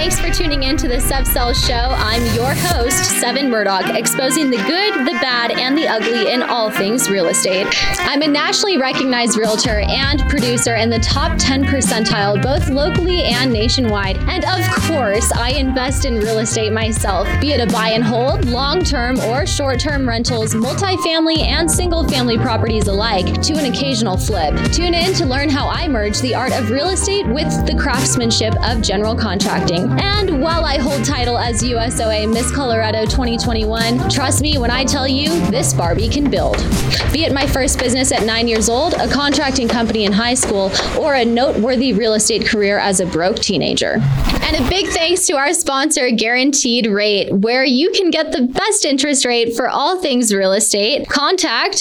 Thanks for tuning in to the Subcell Show. I'm your host, Seven Murdoch, exposing the good, the bad, and the ugly in all things real estate. I'm a nationally recognized realtor and producer in the top 10 percentile, both locally and nationwide. And of course, I invest in real estate myself, be it a buy and hold, long-term or short-term rentals, multifamily and single-family properties alike, to an occasional flip. Tune in to learn how I merge the art of real estate with the craftsmanship of general contracting. And while I hold title as USOA Miss Colorado 2021, trust me when I tell you, this Barbie can build. Be it my first business at 9 years old, a contracting company in high school, or a noteworthy real estate career as a broke teenager. And a big thanks to our sponsor, Guaranteed Rate, where you can get the best interest rate for all things real estate. Contact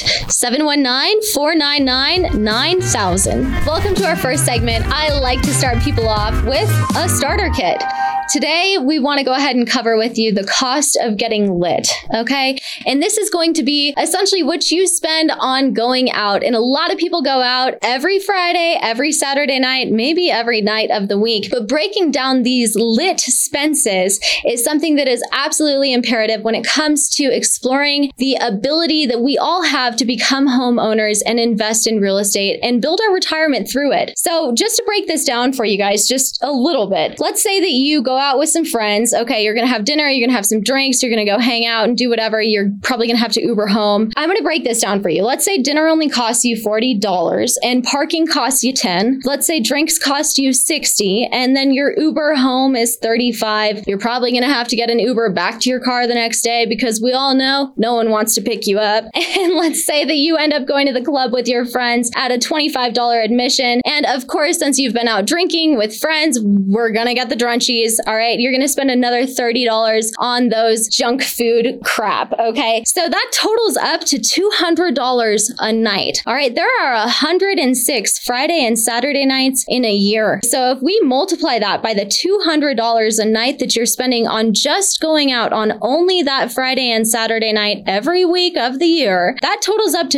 719-499-9000. Welcome to our first segment. I like to start people off with a starter kit. Today, we want to go ahead and cover with you the cost of getting lit, okay? And this is going to be essentially what you spend on going out. And a lot of people go out every Friday, every Saturday night, maybe every night of the week. But breaking down these lit expenses is something that is absolutely imperative when it comes to exploring the ability that we all have to become homeowners and invest in real estate and build our retirement through it. So just to break this down for you guys just a little bit, let's say that you go out with some friends. Okay, you're going to have dinner, you're going to have some drinks, you're going to go hang out and do whatever. You're probably going to have to Uber home. I'm going to break this down for you. Let's say dinner only costs you $40 and parking costs you $10. Let's say drinks cost you $60 and then your Uber home is $35. You're probably going to have to get an Uber back to your car the next day because we all know no one wants to pick you up. And let's say that you end up going to the club with your friends at a $25 admission. And of course, since you've been out drinking with friends, we're going to get the drunchies. All right, you're going to spend another $30 on those junk food crap, okay? So that totals up to $200 a night. All right, there are 106 Friday and Saturday nights in a year. So if we multiply that by the $200 a night that you're spending on just going out on only that Friday and Saturday night every week of the year, that totals up to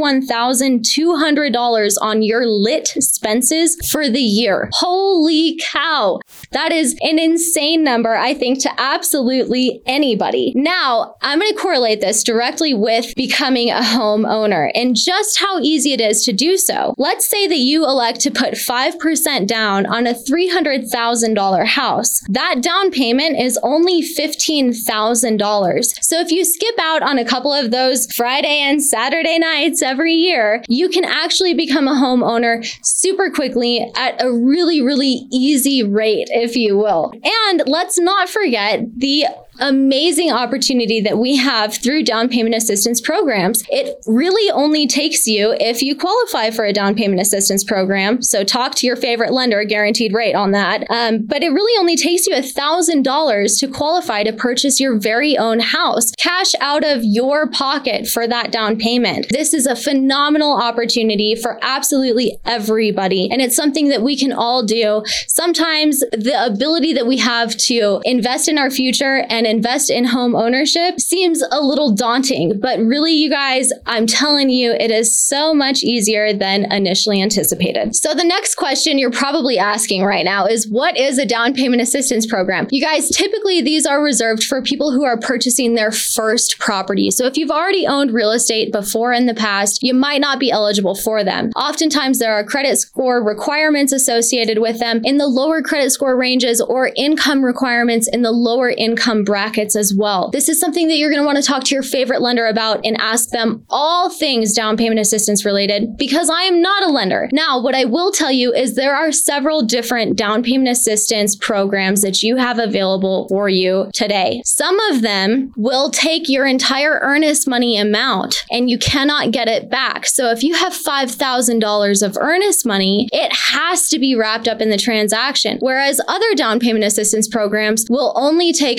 $21,200 on your lit expenses for the year. Holy cow. That is an insane number, I think, to absolutely anybody. Now, I'm going to correlate this directly with becoming a homeowner and just how easy it is to do so. Let's say that you elect to put 5% down on a $300,000 house. That down payment is only $15,000. So if you skip out on a couple of those Friday and Saturday nights every year, you can actually become a homeowner super quickly at a really, really easy rate, if you will. And let's not forget the amazing opportunity that we have through down payment assistance programs. It really only takes you, if you qualify for a down payment assistance program, so talk to your favorite lender, Guaranteed Rate on that, but it really only takes you $1,000 to qualify to purchase your very own house, cash out of your pocket for that down payment. This is a phenomenal opportunity for absolutely everybody, and it's something that we can all do. Sometimes the ability that we have to invest in our future and invest in home ownership seems a little daunting, but really, you guys, I'm telling you, it is so much easier than initially anticipated. So the next question you're probably asking right now is, what is a down payment assistance program? You guys, typically these are reserved for people who are purchasing their first property. So if you've already owned real estate before in the past, you might not be eligible for them. Oftentimes there are credit score requirements associated with them in the lower credit score ranges or income requirements in the lower income brackets as well. This is something that you're going to want to talk to your favorite lender about and ask them all things down payment assistance related, because I am not a lender. Now, what I will tell you is there are several different down payment assistance programs that you have available for you today. Some of them will take your entire earnest money amount and you cannot get it back. So if you have $5,000 of earnest money, it has to be wrapped up in the transaction. Whereas other down payment assistance programs will only take $1,000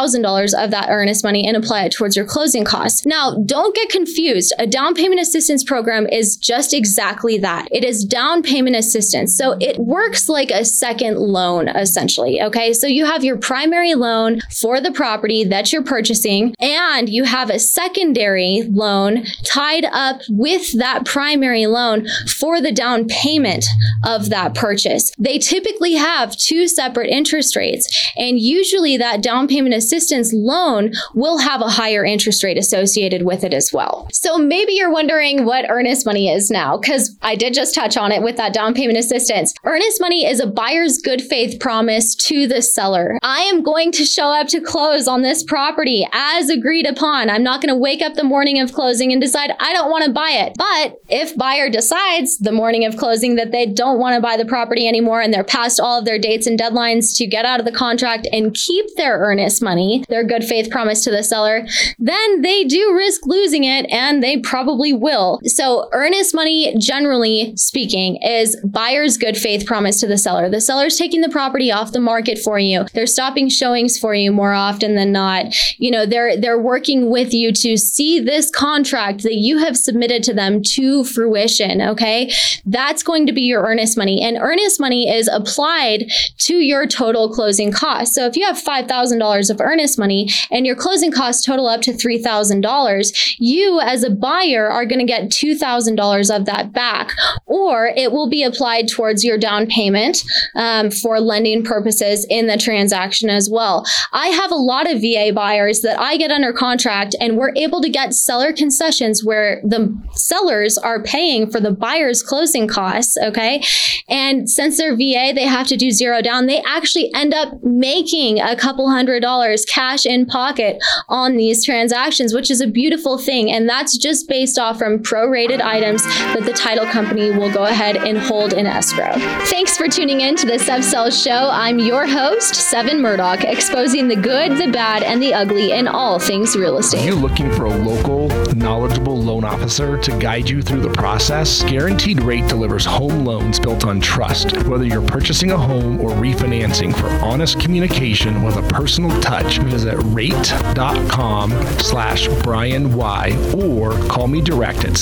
$3,000 of that earnest money and apply it towards your closing costs. Now, don't get confused. A down payment assistance program is just exactly that. It is down payment assistance. So it works like a second loan, essentially. Okay. So you have your primary loan for the property that you're purchasing, and you have a secondary loan tied up with that primary loan for the down payment of that purchase. They typically have two separate interest rates, and usually that down payment assistance loan will have a higher interest rate associated with it as well. So maybe you're wondering what earnest money is now, because I did just touch on it with that down payment assistance. Earnest money is a buyer's good faith promise to the seller. I am going to show up to close on this property as agreed upon. I'm not going to wake up the morning of closing and decide I don't want to buy it. But if buyer decides the morning of closing that they don't want to buy the property anymore and they're past all of their dates and deadlines to get out of the contract and keep their earnest money, their good faith promise to the seller, then they do risk losing it, and they probably will. So earnest money, generally speaking, is buyer's good faith promise to the seller. The seller's taking the property off the market for you. They're stopping showings for you more often than not. They're working with you to see this contract that you have submitted to them to fruition. Okay. That's going to be your earnest money, and earnest money is applied to your total closing costs. So if you have $5,000 of earnest money and your closing costs total up to $3,000, you as a buyer are going to get $2,000 of that back, or it will be applied towards your down payment for lending purposes in the transaction as well. I have a lot of VA buyers that I get under contract, and we're able to get seller concessions where the sellers are paying for the buyer's closing costs. Okay. And since they're VA, they have to do zero down. They actually end up making a couple $100 cash in pocket on these transactions, which is a beautiful thing. And that's just based off from prorated items that the title company will go ahead and hold in escrow. Thanks for tuning in to the Subsell Show. I'm your host, Seven Murdoch, exposing the good, the bad, and the ugly in all things real estate. Are you looking for a local, knowledgeable loan officer to guide you through the process? Guaranteed Rate delivers home loans built on trust. Whether you're purchasing a home or refinancing, for honest communication with a personal touch, visit rate.com/Brian Y or call me direct at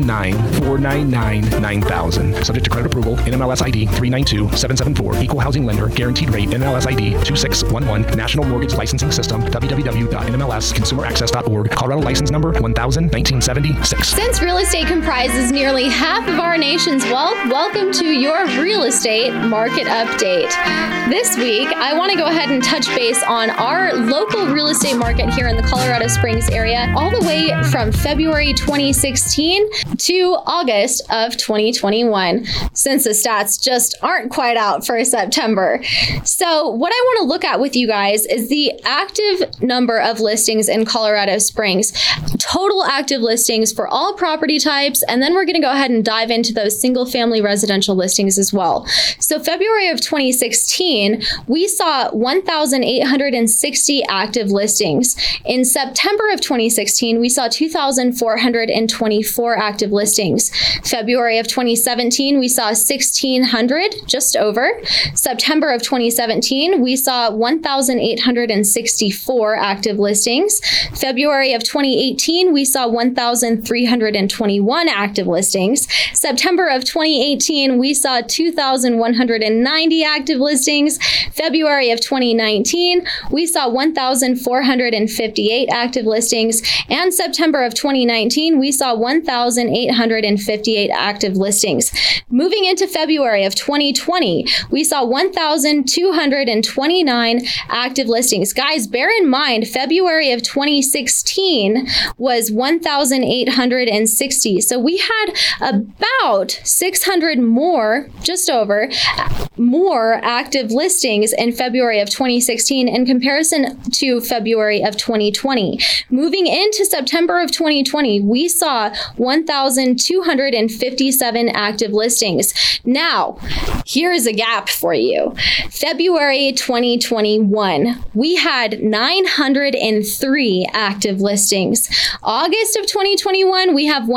719-499-9000. Subject to credit approval. NMLS ID 392774. Equal housing lender. Guaranteed Rate. NMLS ID 2611. National Mortgage Licensing System. www.nmlsconsumeraccess.org. Colorado license number 1000-1976. Since real estate comprises nearly half of our nation's wealth, welcome to your real estate market update. This week, I want to go ahead and touch base on our local real estate market here in the Colorado Springs area, all the way from February 2016 to August of 2021, since the stats just aren't quite out for September. So what I want to look at with you guys is the active number of listings in Colorado Springs, total active listings for all property types, and then we're going to go ahead and dive into those single family residential listings as well. So February of 2016, we saw 1,860 active listings. In September of 2016, we saw 2,424 active listings. February of 2017, we saw 1,600, just over. September of 2017, we saw 1,864 active listings. February of 2018, we saw 1,321 active listings. September of 2018, we saw 2,190 active listings. February of 2019, we saw 1,458 active listings. And September of 2019, we saw 1,858 active listings. Moving into February of 2020, we saw 1,229 active listings. Guys, bear in mind, February of 2016 was 1,860. So we had about 600 more, just over, more active listings in February of 2016 in comparison to February of 2020. Moving into September of 2020, we saw 1,257 active listings. Now, here is a gap for you. February 2021, we had 903 active listings. August of 2021, we have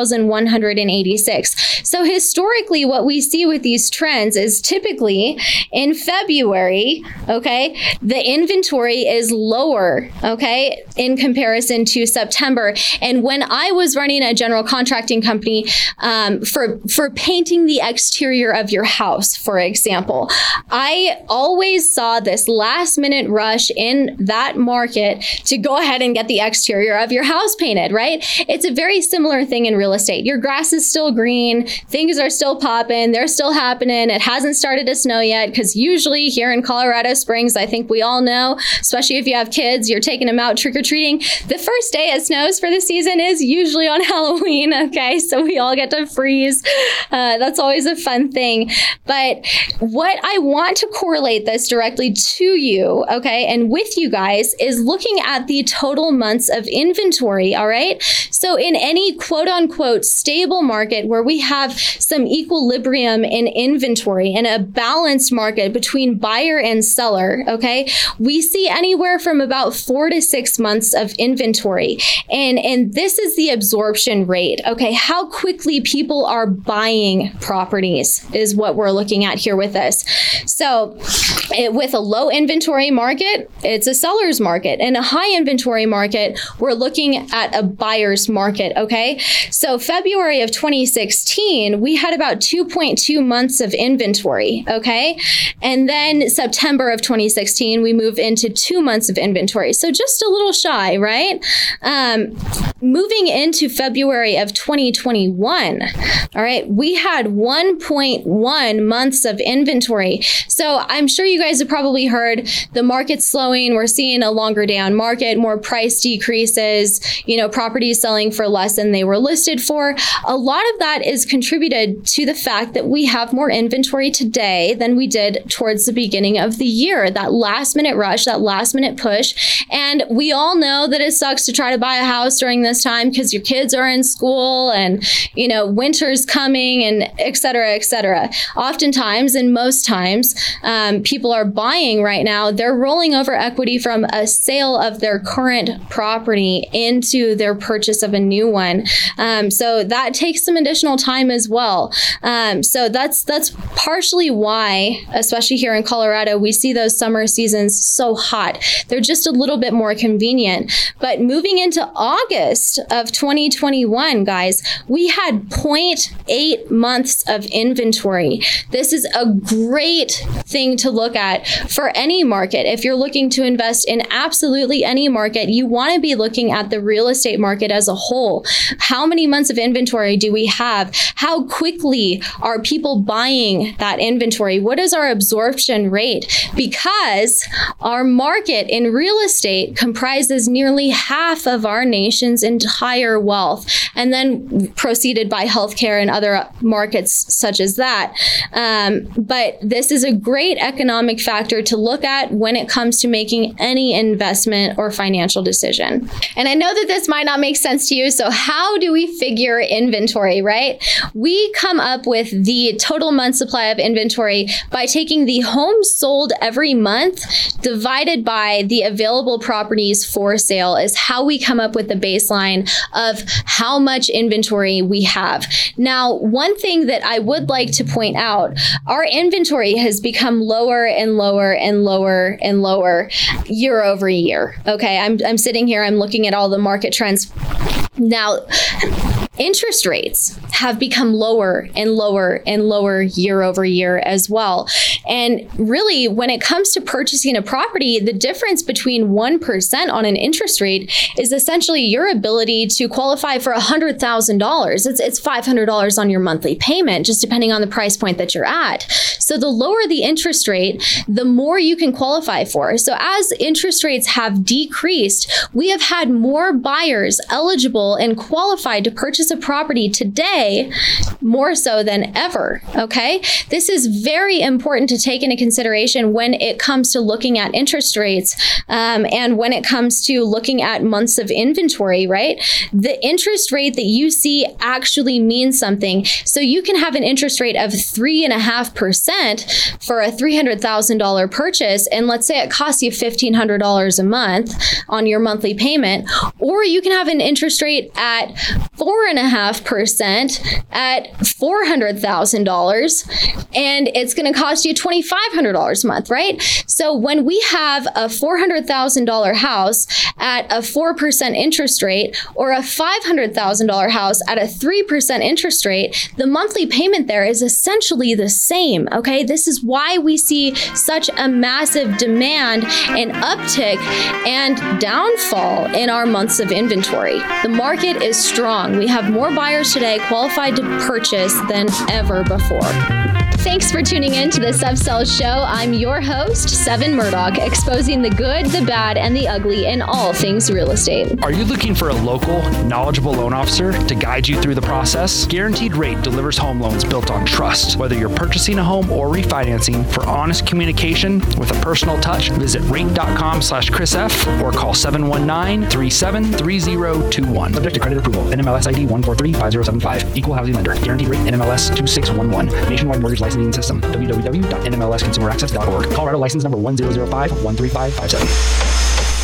1,186. So historically, what we see with these trends is typically in February, okay, the inventory is lower, okay, in comparison to September. And when I was running a general contracting company for painting the exterior of your house, for example, I always saw this last minute rush in that market to go ahead and get the exterior of your house painted, right? It's a very similar thing in real estate. Your grass is still green, things are still popping, they're still happening. It hasn't started to snow yet, because usually here in Colorado Springs, I think we all know, especially if you have kids, you're taking them out trick-or-treating. The first day it snows for the season is usually on Halloween, okay? So we all get to freeze. That's always a fun thing. But what I want to correlate this directly to you, okay, and with you guys, is looking at the total months of inventory, all right? So in any quote unquote stable market where we have some equilibrium in inventory and a balanced market between buyer and seller, okay, we see anywhere from about 4 to 6 months of inventory. And this is the absorption rate, okay? How quickly people are buying properties is what we're looking at here with this. So with a low inventory market, it's a seller's market. And a high inventory market, we're looking at a buyer's market, okay? So February of 2016, we had about 2.2 months of inventory, okay? And then September of 2016, we moved into 2 months of inventory. So just a little shy, right? Moving into February of 2021, all right, we had 1.1 months of inventory. So I'm sure you guys have probably heard the market's slowing. We're seeing a longer down market, more price decreases, properties selling for less than they were listed for. A lot of that is contributed to the fact that we have more inventory today than we did towards the beginning of the year. That last minute rush, that last minute push. And we all know that it sucks to try to buy a house during this time because your kids are in school and, winter's coming and et cetera, et cetera. Oftentimes, and most times, people are buying right now, they're rolling over equity from a sale of their current property into their purchase of a new one. So that takes some additional time as well. So that's partially why, especially here in Colorado, we see those summer seasons so hot. They're just a little bit more convenient. But moving into August of 2021, guys, we had 0.8 months of inventory. This is a great thing to look at for any market. If you're looking to invest in absolutely any market, you want to be looking at the real estate market as a whole. How many months of inventory do we have? How quickly are people buying that inventory? What is our absorption rate? Because our market in real estate comprises nearly half of our nation's entire wealth, and then preceded by healthcare and other markets such as that. But this is a great economic factor to look at when it comes to making any investment or financial decision. And I know that this might not make sense to you. So how do we figure inventory, right? We come up with the total month supply of inventory by taking the homes sold every month divided by the available properties for sale is how we come up with the baseline of how much inventory we have. Now, one thing that I would like to point out, our inventory has become lower and lower and lower and lower year over year. Okay, I'm sitting here, I'm looking at all the market trends. Now, interest rates have become lower and lower and lower year over year as well. And really, when it comes to purchasing a property, the difference between 1% on an interest rate is essentially your ability to qualify for $100,000. It's $500 on your monthly payment, just depending on the price point that you're at. So the lower the interest rate, the more you can qualify for. So as interest rates have decreased, we have had more buyers eligible and qualified to purchase purchase a property today more so than ever. Okay. This is very important to take into consideration when it comes to looking at interest rates and when it comes to looking at months of inventory, right? The interest rate that you see actually means something. So you can have an interest rate of 3.5% for a $300,000 purchase. And let's say it costs you $1,500 a month on your monthly payment, or you can have an interest rate at 4.5% at $400,000, and it's going to cost you $2,500 a month, right? So when we have a $400,000 house at a 4% interest rate, or a $500,000 house at a 3% interest rate, the monthly payment there is essentially the same. Okay, this is why we see such a massive demand and uptick and downfall in our months of inventory. The market is strong. We have more buyers today qualified to purchase than ever before. Thanks for tuning in to the Subsell Show. I'm your host, Seven Murdoch, exposing the good, the bad, and the ugly in all things real estate. Are you looking for a local, knowledgeable loan officer to guide you through the process? Guaranteed Rate delivers home loans built on trust. Whether you're purchasing a home or refinancing, for honest communication with a personal touch, visit rate.com/ChrisF or call 719-373021. Subject to credit approval. NMLS ID 1435075. Equal housing lender. Guaranteed Rate NMLS 2611. Nationwide mortgage licensing system. www.nmlsconsumeraccess.org. Colorado license number 1005-13557.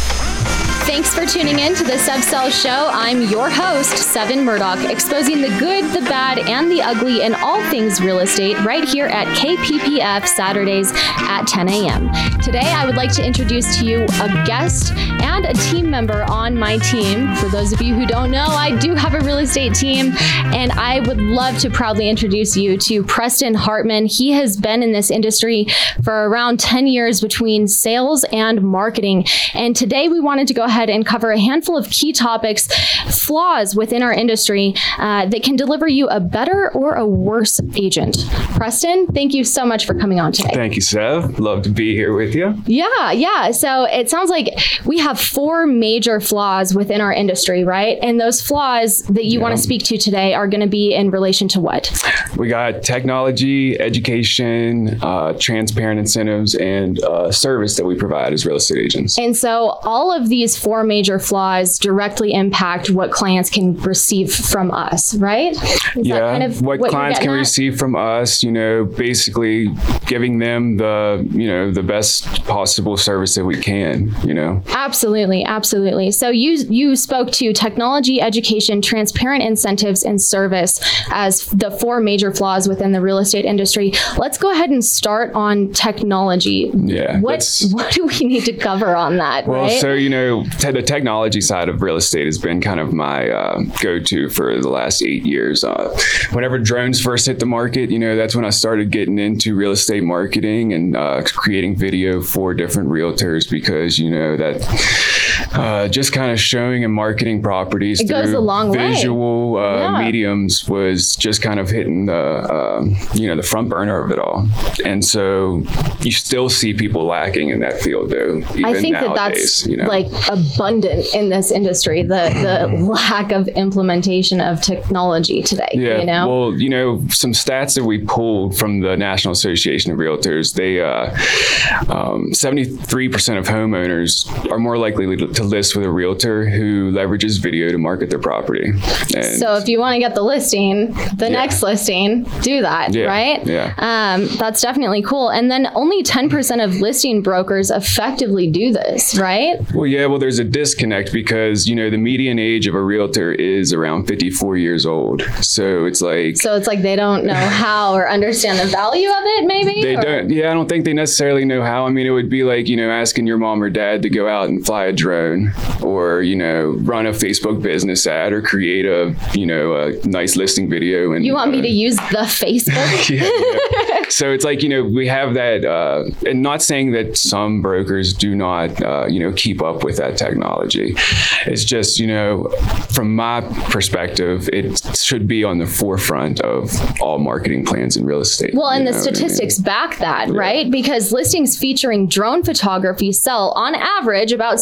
Thanks for tuning in to the Subsell Show. I'm your host, Seven Murdoch, exposing the good, the bad, and the ugly in all things real estate right here at KPPF Saturdays at 10 a.m. Today, I would like to introduce to you a guest and a team member on my team. For those of you who don't know, I do have a real estate team, and I would love to proudly introduce you to Preston Hartman. He has been in this industry for around 10 years between sales and marketing. And today, we wanted to go ahead and cover a handful of key topics, flaws within our industry that can deliver you a better or a worse agent. Preston, thank you so much for coming on today. Thank you, Sev. Love to be here with you. Yeah. So it sounds like we have 4 major flaws within our industry, right? And those flaws that you want to speak to today are going to be in relation to what? We got technology, education, transparent incentives, and service that we provide as real estate agents. And so all of these 4 major flaws directly impact what clients can receive from us, right? Is that kind of what clients can receive from us, basically giving them the best possible service that we can, Absolutely. So you spoke to technology, education, transparent incentives, and service as the 4 major flaws within the real estate industry. Let's go ahead and start on technology. Yeah. What do we need to cover on that? Well, right? so, the technology side of real estate has been kind of my go-to for the last 8 years. Whenever drones first hit the market, that's when I started getting into real estate marketing and creating video for different realtors because, that just kind of showing and marketing properties through visual mediums was just kind of hitting the front burner of it all. And so you still see people lacking in that field, though. Even I think nowadays, that's like abundant in this industry, the lack of implementation of technology today. Yeah. Well, some stats that we pulled from the National Association of Realtors, they 73% of homeowners are more likely to list with a realtor who leverages video to market their property. And so if you want to get the listing, next listing, do that, right? Yeah. That's definitely cool. And then only 10% of listing brokers effectively do this, right? Well, there's a disconnect because, the median age of a realtor is around 54 years old. So it's like they don't know how or understand the value of it, maybe? They don't. Yeah, I don't think they necessarily know how. I mean, it would be like, asking your mom or dad to go out and fly a drone or, run a Facebook business ad or create a nice listing video. And you want me to use the Facebook? Yeah. So it's like, we have that, and not saying that some brokers do not, keep up with that technology. It's just, from my perspective, it should be on the forefront of all marketing plans in real estate. Well, and the statistics back that, right? Because listings featuring drone photography sell on average about 68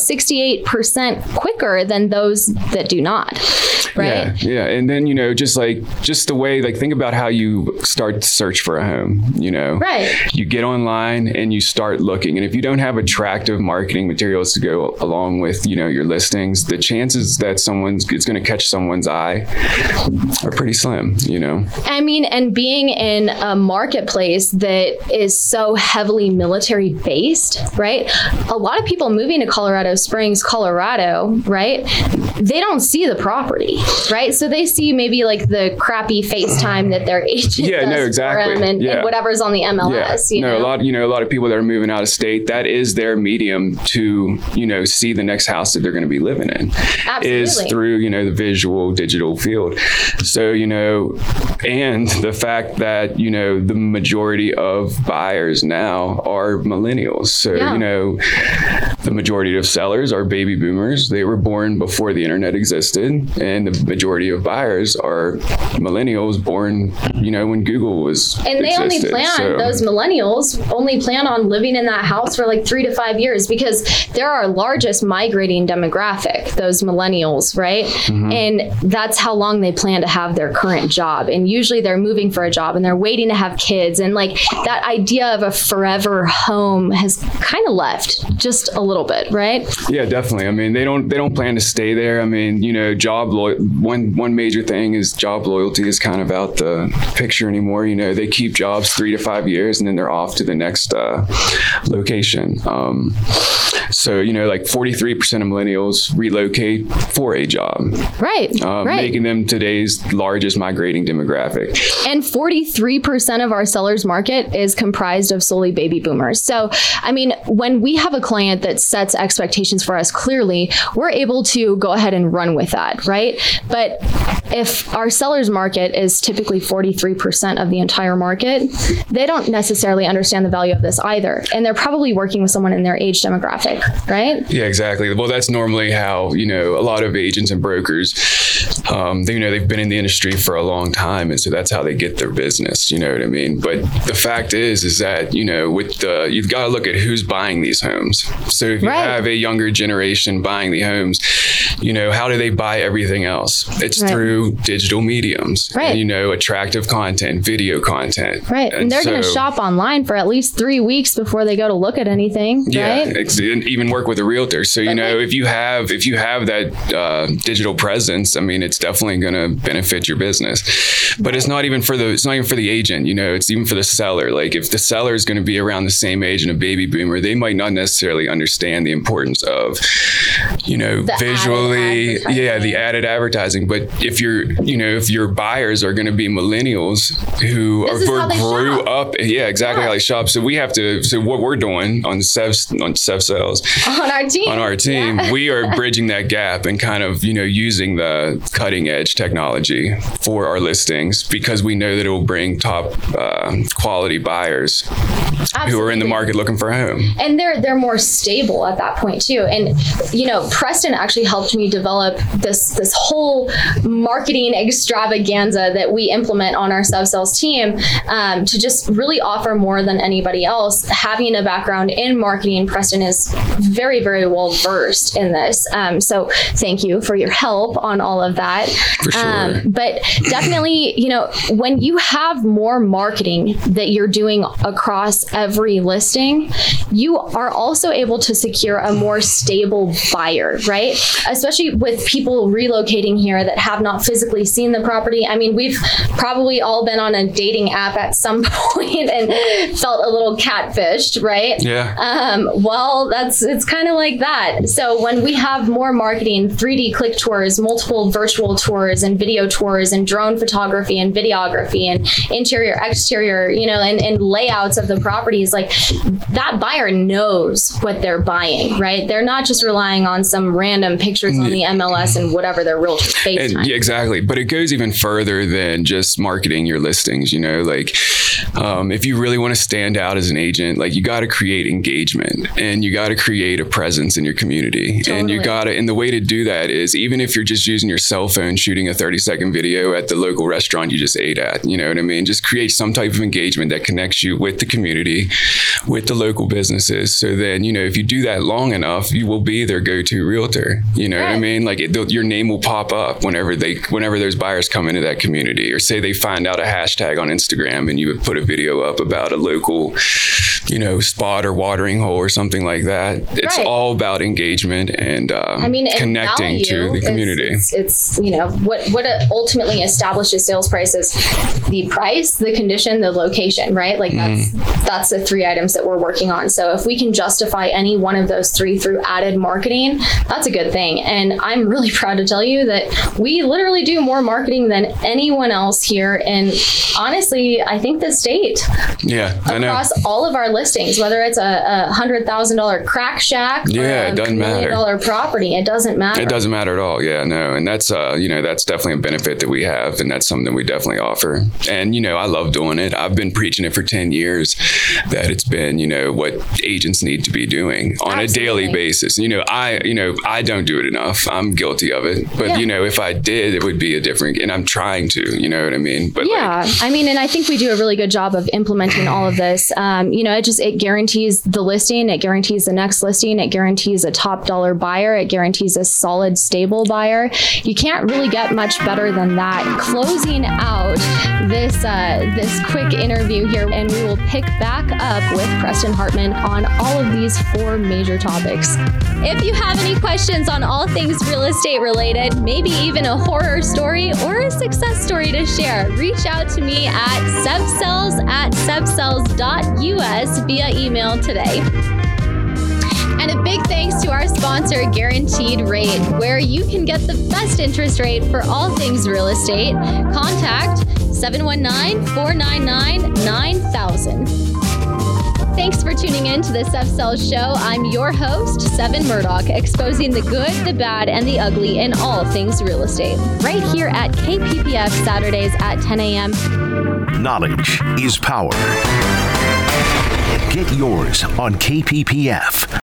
98% quicker than those that do not. Right. Yeah. And then, just the way, think about how you start to search for a home, Right. You get online and you start looking. And if you don't have attractive marketing materials to go along with, your listings, the chances that it's going to catch someone's eye are pretty slim, I mean, and being in a marketplace that is so heavily military based, right? A lot of people moving to Colorado Springs, Colorado, right? They don't see the property, right? So they see maybe the crappy FaceTime that their agent does exactly. for them and whatever's on the MLS. A lot of people that are moving out of state, that is their medium to, see the next house that they're going to be living in. Absolutely. Is through, the visual digital field. So, and the fact that, the majority of buyers now are millennials. So, the majority of sellers are baby boomers. They were born before the internet existed. And the majority of buyers are millennials born, when Google was And they those millennials only plan on living in that house for 3 to 5 years because they're our largest migrating demographic, those millennials, right? Mm-hmm. And that's how long they plan to have their current job. And usually they're moving for a job and they're waiting to have kids. And that idea of a forever home has kind of left just a little bit, right? Yeah, definitely. I mean, they don't plan to stay there. I mean, one major thing is job loyalty is kind of out the picture anymore. They keep jobs 3 to 5 years and then they're off to the next location. So, 43% of millennials relocate for a job. Right. Making them today's largest migrating demographic. And 43% of our sellers market is comprised of solely baby boomers. So, I mean, when we have a client that sets expectations for us clearly, we're able to go ahead and run with that, right? But if our sellers market is typically 43% of the entire market, they don't necessarily understand the value of this either. And they're probably working with someone in their age demographic, right? Yeah, exactly. Well, that's normally how, a lot of agents and brokers, they've been in the industry for a long time. And so that's how they get their business, you know what I mean? But the fact is that, you've got to look at who's buying these homes. So if you have a younger generation buying the homes, how do they buy everything else? It's through digital mediums, and, attractive content, video content. Right. And they're going to shop online for at least 3 weeks before they go to look at anything. Yeah. Right? And even work with a realtor. So, if you have that digital presence, I mean, it's definitely going to benefit your business. But it's not even for the agent, it's even for the seller. Like if the seller is going to be around the same age and a baby boomer, they might not necessarily understand the importance of, visually, the added advertising. But if your buyers are going to be millennials who grew up, how they shop. So what we're doing on Sev Sales on our team, we are bridging that gap and kind of, using the cutting edge technology for our listings because we know that it will bring top quality buyers. Absolutely. Who are in the market looking for a home. And they're more stable at that point too. And, Preston actually helped me develop this whole marketing extravaganza that we implement on our Sev Sales team to just really offer more than anybody else. Having a background in marketing, Preston is very, very well versed in this. So thank you for your help on all of that. For sure. But definitely, when you have more marketing that you're doing across every listing, you are also able to secure a more stable buyer, right? Especially with people relocating here that have not physically seen the property. I mean, we've probably all been on a dating app at some point and felt a little catfished, right? Yeah. Well, it's kind of like that. So when we have more marketing, 3D click tours, multiple virtual tours and video tours and drone photography and videography and interior, exterior, and layouts of the properties, like that buyer knows what they're buying, right? They're not just relying on some random pictures on the MLS and whatever their realtor FaceTime. Yeah, exactly. But it goes even further than just marketing your listings, like If you really want to stand out as an agent, like you got to create engagement and you got to create a presence in your community. Totally. And you got to, and the way to do that is even if you're just using your cell phone, shooting a 30-second video at the local restaurant you just ate at, you know what I mean? Just create some type of engagement that connects you with the community, with the local businesses. So then, you know, if you do that long enough, you will be their go-to realtor. You know what I mean? Like your name will pop up whenever those buyers come into that community, or say they find out a hashtag on Instagram and you would put a video up about a local, you know, spot or watering hole or something like that. It's all about engagement and connecting to the community. It's you know, what ultimately establishes sales prices: the price, the condition, the location, right? Like that's the three items that we're working on. So if we can justify any one of those three through added marketing, that's a good thing. And I'm really proud to tell you that we literally do more marketing than anyone else here. And honestly, I think the state. Yeah, I know. Across all of our listings, whether it's a $100,000 crack shack or it doesn't matter. $1 million property, it doesn't matter. It doesn't matter at all. Yeah, no. And that's, that's definitely a benefit that we have. And that's something that we definitely offer. And, you know, I love doing it. I've been preaching it for 10 years that it's been, you know, what agents need to be doing on a daily basis. You know, I don't do it enough. I'm guilty of it. But, you know, if I did, it would be a different, and I'm trying to, you know what I mean? But and I think we do a really good job of implementing all of this. You know, it guarantees the listing. It guarantees the next listing. It guarantees a top dollar buyer. It guarantees a solid, stable buyer. You can't really get much better than that. Closing out this quick interview here, and we will pick back up with Preston Hartman on all of these 4 major topics. If you have any questions on all things real estate related, maybe even a horror story or a success story to share, reach out to me at sebcells@sebcells.us via email today. And a big thanks to our sponsor, Guaranteed Rate, where you can get the best interest rate for all things real estate. Contact 719-499-9000. Thanks for tuning in to the Seb Cells Show. I'm your host, Seven Murdoch, exposing the good, the bad, and the ugly in all things real estate. Right here at KPPF Saturdays at 10 a.m. Knowledge is power. Get yours on KPPF.